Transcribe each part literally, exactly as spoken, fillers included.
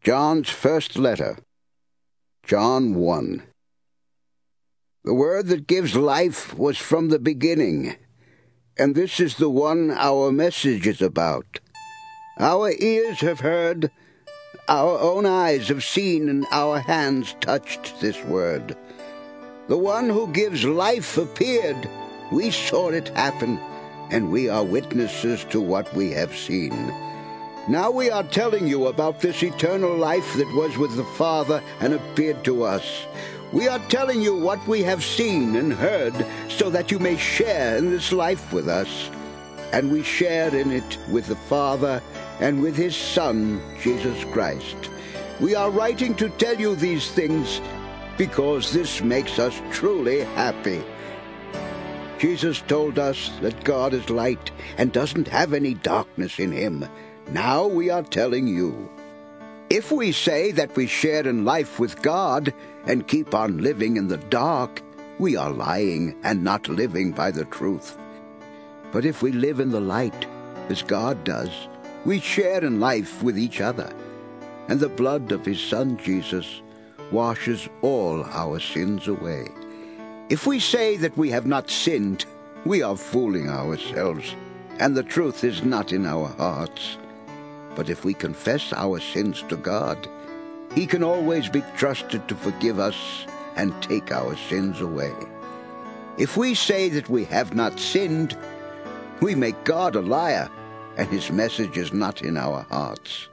John's first letter, John one. The word that gives life was from the beginning, and this is the one our message is about. Our ears have heard, our own eyes have seen, and our hands touched this word. The one who gives life appeared. We saw it happen, and we are witnesses to what we have seen. Now we are telling you about this eternal life that was with the Father and appeared to us. We are telling you what we have seen and heard, so that you may share in this life with us. And we share in it with the Father and with His Son, Jesus Christ. We are writing to tell you these things because this makes us truly happy. Jesus told us that God is light and doesn't have any darkness in Him. Now we are telling you. If we say that we share in life with God and keep on living in the dark, we are lying and not living by the truth. But if we live in the light, as God does, we share in life with each other, and the blood of His Son Jesus washes all our sins away. If we say that we have not sinned, we are fooling ourselves, and the truth is not in our hearts. But if we confess our sins to God, He can always be trusted to forgive us and take our sins away. If we say that we have not sinned, we make God a liar, and His message is not in our hearts.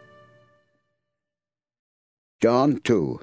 John two.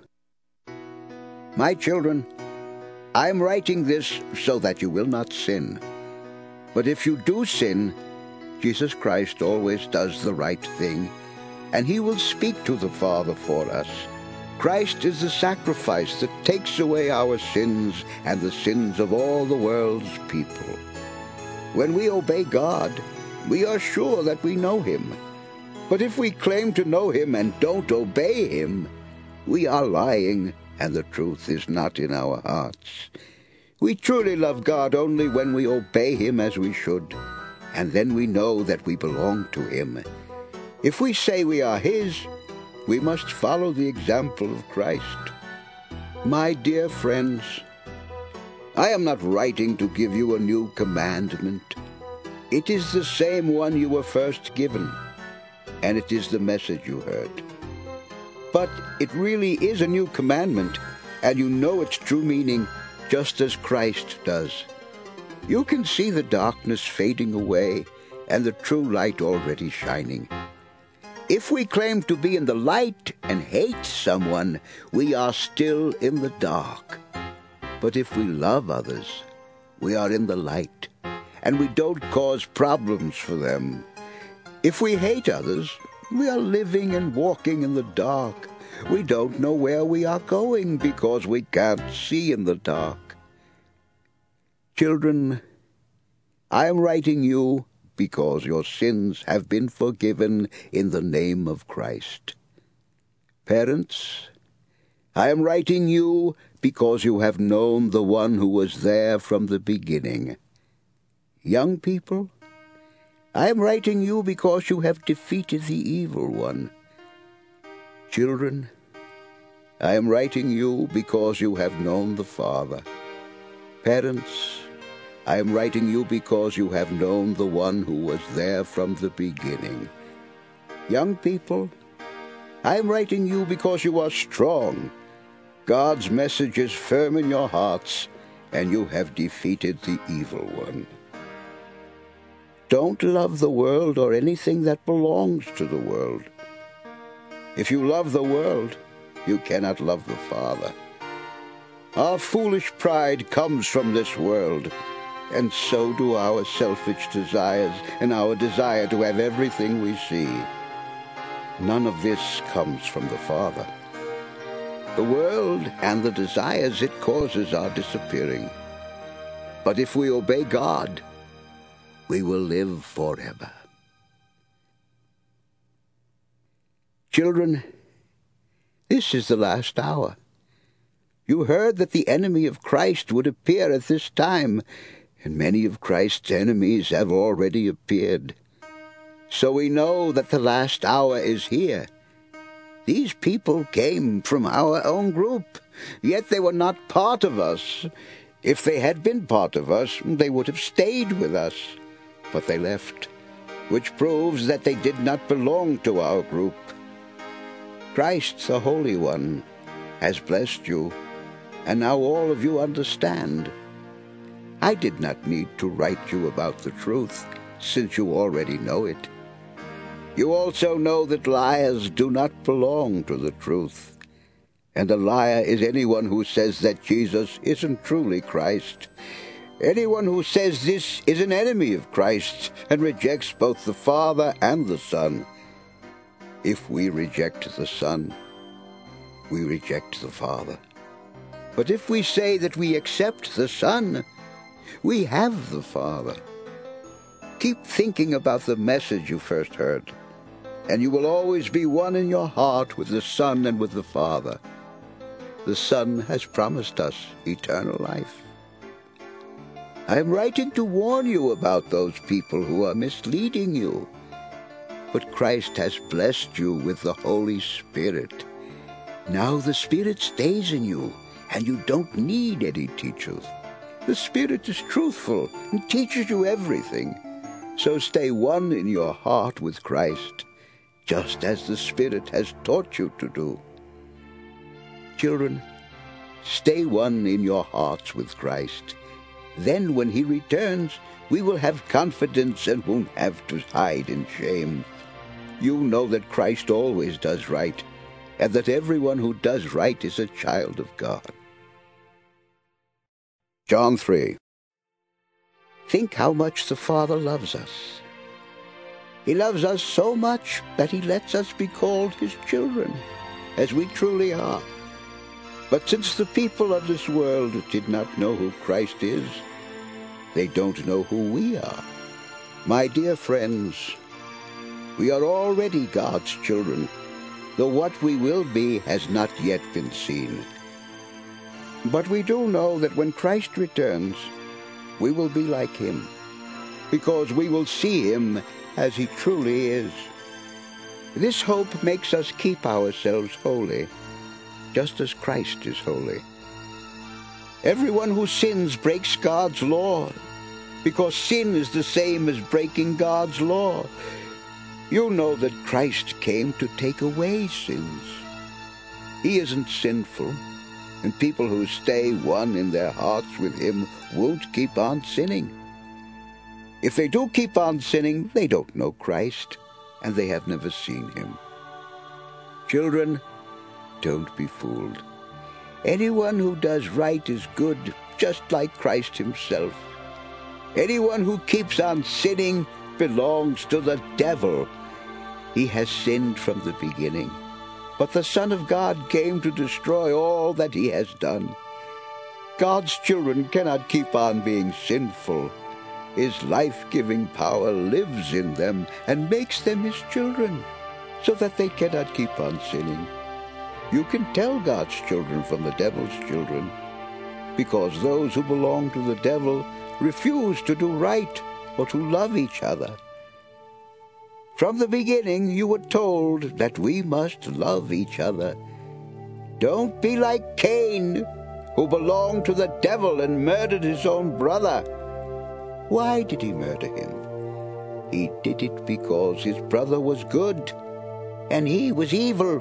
My children, I am writing this so that you will not sin. But if you do sin, Jesus Christ always does the right thing, and He will speak to the Father for us. Christ is the sacrifice that takes away our sins and the sins of all the world's people. When we obey God, we are sure that we know Him. But if we claim to know Him and don't obey Him, we are lying, and the truth is not in our hearts. We truly love God only when we obey Him as we should, and then we know that we belong to Him. If we say we are His, we must follow the example of Christ. My dear friends, I am not writing to give you a new commandment. It is the same one you were first given, and it is the message you heard. But it really is a new commandment, and you know its true meaning just as Christ does. You can see the darkness fading away and the true light already shining. If we claim to be in the light and hate someone, we are still in the dark. But if we love others, we are in the light, and we don't cause problems for them. If we hate others, we are living and walking in the dark. We don't know where we are going because we can't see in the dark. Children, I am writing you because your sins have been forgiven in the name of Christ. Parents, I am writing you because you have known the one who was there from the beginning. Young people, I am writing you because you have defeated the evil one. Children, I am writing you because you have known the Father. Parents, I am writing you because you have known the one who was there from the beginning. Young people, I am writing you because you are strong. God's message is firm in your hearts, and you have defeated the evil one. Don't love the world or anything that belongs to the world. If you love the world, you cannot love the Father. Our foolish pride comes from this world, and so do our selfish desires and our desire to have everything we see. None of this comes from the Father. The world and the desires it causes are disappearing. But if we obey God, we will live forever. Children, this is the last hour. You heard that the enemy of Christ would appear at this time, and many of Christ's enemies have already appeared. So we know that the last hour is here. These people came from our own group, yet they were not part of us. If they had been part of us, they would have stayed with us. But they left, which proves that they did not belong to our group. Christ, the Holy One, has blessed you, and now all of you understand. I did not need to write you about the truth, since you already know it. You also know that liars do not belong to the truth. And a liar is anyone who says that Jesus isn't truly Christ. Anyone who says this is an enemy of Christ and rejects both the Father and the Son. If we reject the Son, we reject the Father. But if we say that we accept the Son, we have the Father. Keep thinking about the message you first heard, and you will always be one in your heart with the Son and with the Father. The Son has promised us eternal life. I am writing to warn you about those people who are misleading you. But Christ has blessed you with the Holy Spirit. Now the Spirit stays in you, and you don't need any teachers. The Spirit is truthful and teaches you everything. So stay one in your heart with Christ, just as the Spirit has taught you to do. Children, stay one in your hearts with Christ. Then when he returns, we will have confidence and won't have to hide in shame. You know that Christ always does right, and that everyone who does right is a child of God. John three. Think how much the Father loves us. He loves us so much that he lets us be called his children, as we truly are. But since the people of this world did not know who Christ is, they don't know who we are. My dear friends, we are already God's children, though what we will be has not yet been seen. But we do know that when Christ returns, we will be like him, because we will see him as he truly is. This hope makes us keep ourselves holy, just as Christ is holy. Everyone who sins breaks God's law, because sin is the same as breaking God's law. You know that Christ came to take away sins. He isn't sinful, and people who stay one in their hearts with him won't keep on sinning. If they do keep on sinning, they don't know Christ, and they have never seen him. Children, don't be fooled. Anyone who does right is good, just like Christ himself. Anyone who keeps on sinning belongs to the devil. He has sinned from the beginning. But the Son of God came to destroy all that he has done. God's children cannot keep on being sinful. His life-giving power lives in them and makes them his children, so that they cannot keep on sinning. You can tell God's children from the devil's children, because those who belong to the devil refuse to do right or to love each other. From the beginning you were told that we must love each other. Don't be like Cain, who belonged to the devil and murdered his own brother. Why did he murder him? He did it because his brother was good, and he was evil.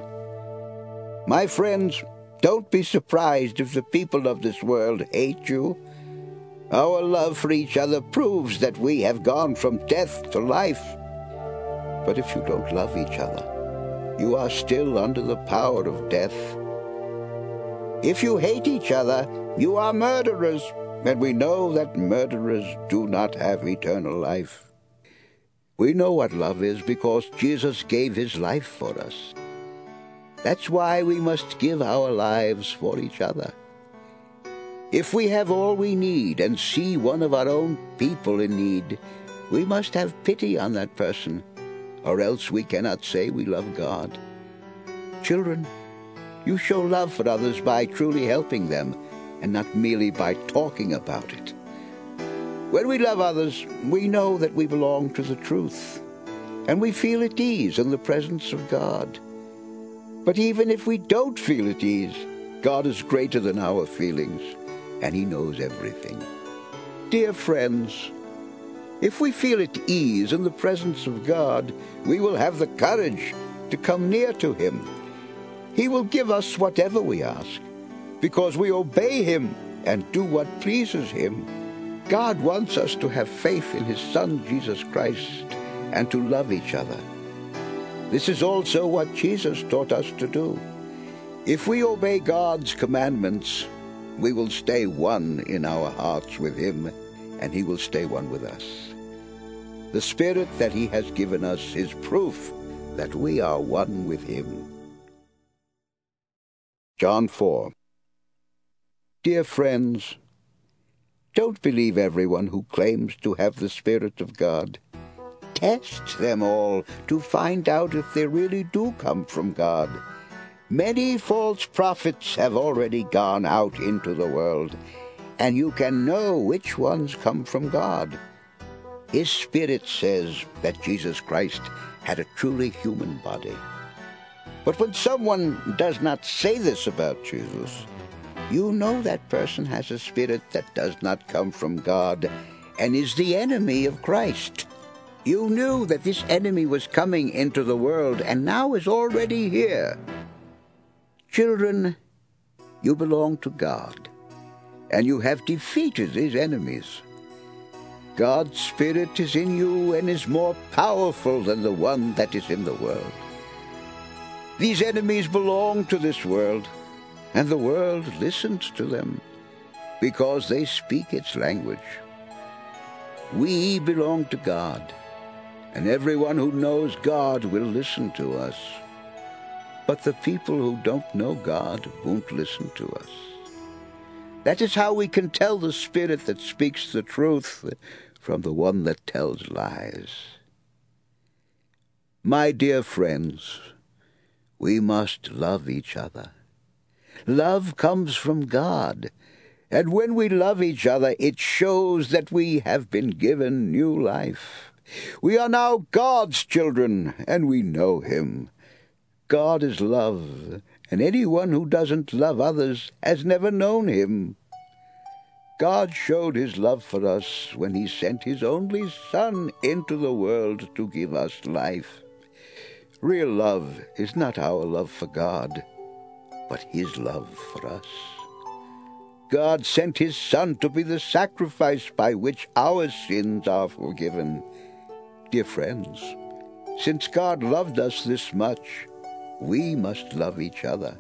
My friends, don't be surprised if the people of this world hate you. Our love for each other proves that we have gone from death to life. But if you don't love each other, you are still under the power of death. If you hate each other, you are murderers, and we know that murderers do not have eternal life. We know what love is because Jesus gave his life for us. That's why we must give our lives for each other. If we have all we need and see one of our own people in need, we must have pity on that person, or else we cannot say we love God. Children, you show love for others by truly helping them, and not merely by talking about it. When we love others, we know that we belong to the truth, and we feel at ease in the presence of God. But even if we don't feel at ease, God is greater than our feelings, and He knows everything. Dear friends, if we feel at ease in the presence of God, we will have the courage to come near to Him. He will give us whatever we ask, because we obey Him and do what pleases Him. God wants us to have faith in His Son, Jesus Christ, and to love each other. This is also what Jesus taught us to do. If we obey God's commandments, we will stay one in our hearts with Him, and He will stay one with us. The Spirit that He has given us is proof that we are one with Him. John four. Dear friends, don't believe everyone who claims to have the Spirit of God. Test them all to find out if they really do come from God. Many false prophets have already gone out into the world, and you can know which ones come from God. His Spirit says that Jesus Christ had a truly human body. But when someone does not say this about Jesus, you know that person has a spirit that does not come from God and is the enemy of Christ. You knew that this enemy was coming into the world and now is already here. Children, you belong to God, and you have defeated His enemies. God's Spirit is in you and is more powerful than the one that is in the world. These enemies belong to this world, and the world listens to them because they speak its language. We belong to God, and everyone who knows God will listen to us. But the people who don't know God won't listen to us. That is how we can tell the spirit that speaks the truth from the one that tells lies. My dear friends, we must love each other. Love comes from God, and when we love each other, it shows that we have been given new life. We are now God's children, and we know Him. God is love, and anyone who doesn't love others has never known Him. God showed His love for us when He sent His only Son into the world to give us life. Real love is not our love for God, but His love for us. God sent His Son to be the sacrifice by which our sins are forgiven. Dear friends, since God loved us this much, we must love each other.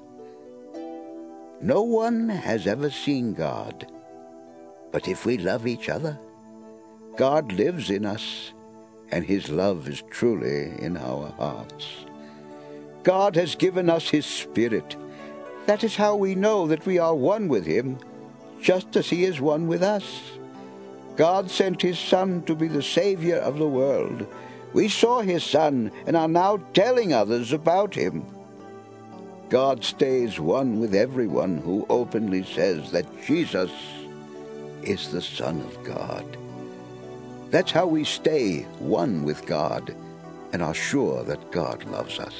No one has ever seen God, but if we love each other, God lives in us, and His love is truly in our hearts. God has given us His Spirit. That is how we know that we are one with Him, just as He is one with us. God sent His Son to be the Savior of the world. We saw His Son and are now telling others about Him. God stays one with everyone who openly says that Jesus is the Son of God. That's how we stay one with God and are sure that God loves us.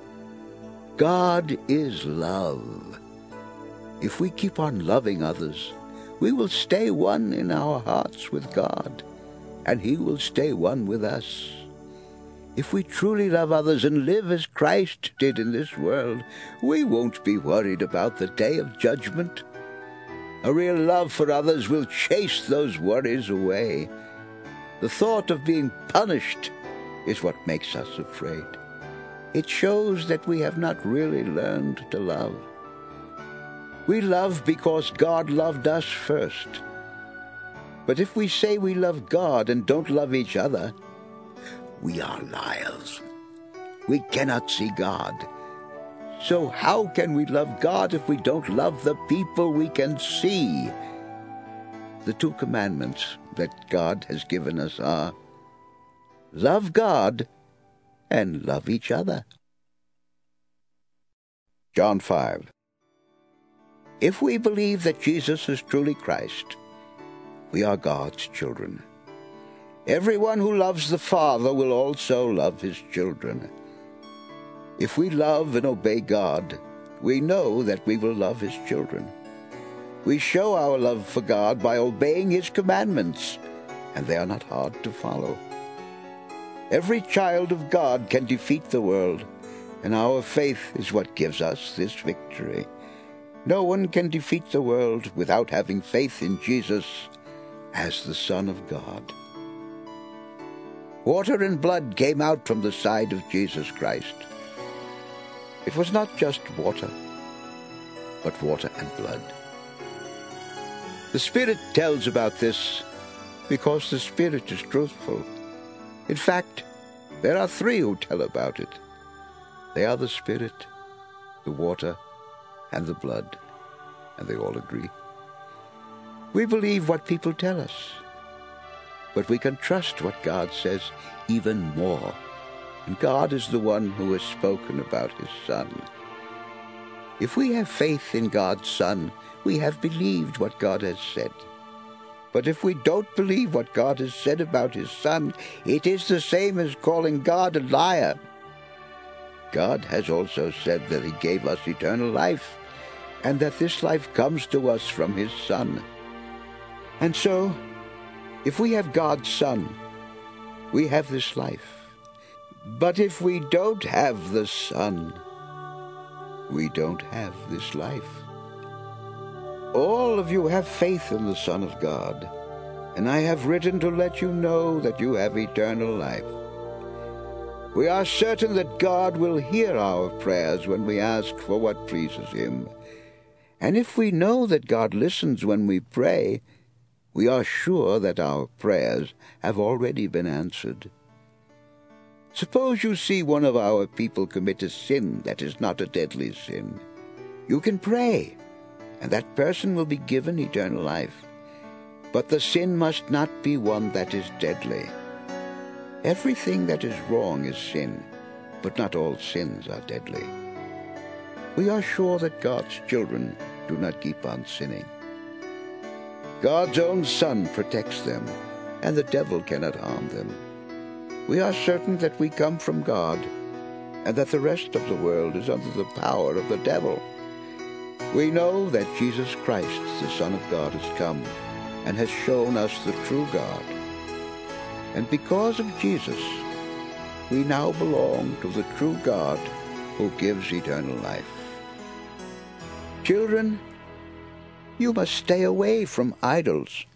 God is love. If we keep on loving others, we will stay one in our hearts with God, and He will stay one with us. If we truly love others and live as Christ did in this world, we won't be worried about the day of judgment. A real love for others will chase those worries away. The thought of being punished is what makes us afraid. It shows that we have not really learned to love. We love because God loved us first. But if we say we love God and don't love each other, we are liars. We cannot see God. So how can we love God if we don't love the people we can see? The two commandments that God has given us are, love God and love each other. John five. If we believe that Jesus is truly Christ, we are God's children. Everyone who loves the Father will also love His children. If we love and obey God, we know that we will love His children. We show our love for God by obeying His commandments, and they are not hard to follow. Every child of God can defeat the world, and our faith is what gives us this victory. No one can defeat the world without having faith in Jesus as the Son of God. Water and blood came out from the side of Jesus Christ. It was not just water, but water and blood. The Spirit tells about this because the Spirit is truthful. In fact, there are three who tell about it. They are the Spirit, the water, and the blood, and they all agree. We believe what people tell us, but we can trust what God says even more. And God is the one who has spoken about His Son. If we have faith in God's Son, we have believed what God has said. But if we don't believe what God has said about His Son, it is the same as calling God a liar. God has also said that He gave us eternal life, and that this life comes to us from His Son. And so, if we have God's Son, we have this life. But if we don't have the Son, we don't have this life. All of you have faith in the Son of God, and I have written to let you know that you have eternal life. We are certain that God will hear our prayers when we ask for what pleases Him. And if we know that God listens when we pray, we are sure that our prayers have already been answered. Suppose you see one of our people commit a sin that is not a deadly sin. You can pray, and that person will be given eternal life. But the sin must not be one that is deadly. Everything that is wrong is sin, but not all sins are deadly. We are sure that God's children do not keep on sinning. God's own Son protects them, and the devil cannot harm them. We are certain that we come from God, and that the rest of the world is under the power of the devil. We know that Jesus Christ, the Son of God, has come and has shown us the true God. And because of Jesus, we now belong to the true God who gives eternal life. Children, you must stay away from idols.